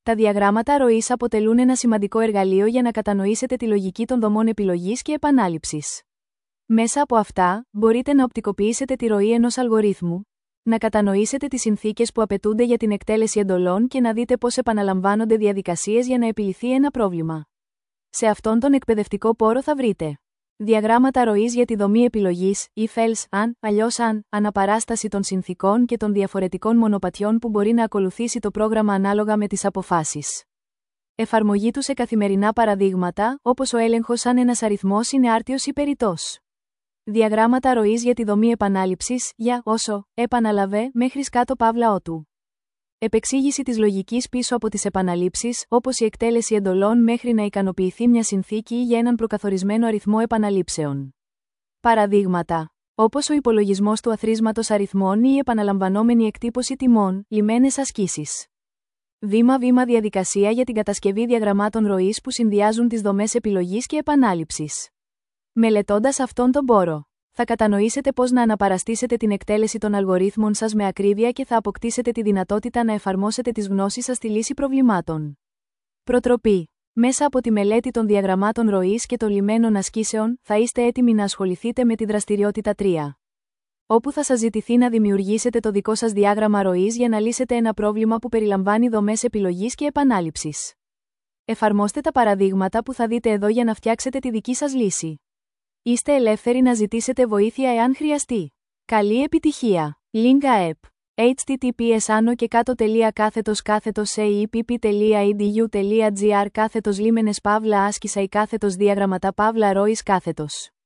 Τα διαγράμματα ροής αποτελούν ένα σημαντικό εργαλείο για να κατανοήσετε τη λογική των δομών επιλογής και επανάληψης. Μέσα από αυτά, μπορείτε να οπτικοποιήσετε τη ροή ενός αλγορίθμου, να κατανοήσετε τις συνθήκες που απαιτούνται για την εκτέλεση εντολών και να δείτε πώς επαναλαμβάνονται διαδικασίες για να επιληθεί ένα πρόβλημα. Σε αυτόν τον εκπαιδευτικό πόρο θα βρείτε διαγράμματα ροής για τη δομή επιλογής, if else, αν, αλλιώς αν, αναπαράσταση των συνθήκων και των διαφορετικών μονοπατιών που μπορεί να ακολουθήσει το πρόγραμμα ανάλογα με τις αποφάσεις. Εφαρμογή του σε καθημερινά παραδείγματα, όπως ο έλεγχος αν ένας αριθμός είναι άρτιος ή περιττός. Διαγράμματα ροής για τη δομή επανάληψης, για όσο, επαναλαβέ, μέχρι κάτω παύλα ότου. Επεξήγηση της λογικής πίσω από τις επαναλήψεις, όπως η εκτέλεση εντολών μέχρι να ικανοποιηθεί μια συνθήκη ή για έναν προκαθορισμένο αριθμό επαναλήψεων. Παραδείγματα. Όπως ο υπολογισμός του αθροίσματος αριθμών ή η επαναλαμβανόμενη εκτύπωση τιμών, λυμμένες ασκήσεις. Βήμα-βήμα διαδικασία για την κατασκευή διαγραμμάτων ροής που συνδυάζουν τις δομές επιλογής και επανάληψης. Μελετώντας αυτόν τον πόρο, θα κατανοήσετε πώς να αναπαραστήσετε την εκτέλεση των αλγορίθμων σας με ακρίβεια και θα αποκτήσετε τη δυνατότητα να εφαρμόσετε τις γνώσεις σας στη λύση προβλημάτων. Προτροπή. Μέσα από τη μελέτη των διαγραμμάτων ροής και των λυμμένων ασκήσεων, θα είστε έτοιμοι να ασχοληθείτε με τη δραστηριότητα 3. Όπου θα σας ζητηθεί να δημιουργήσετε το δικό σας διάγραμμα ροής για να λύσετε ένα πρόβλημα που περιλαμβάνει δομές επιλογής και επανάληψης. Εφαρμόστε τα παραδείγματα που θα δείτε εδώ για να φτιάξετε τη δική σας λύση. Είστε ελεύθεροι να ζητήσετε βοήθεια εάν χρειαστεί. Καλή επιτυχία! Linga App. https://sepp.edu.gr/λίμενες / άσκησα ή διαγραμματά / ροής /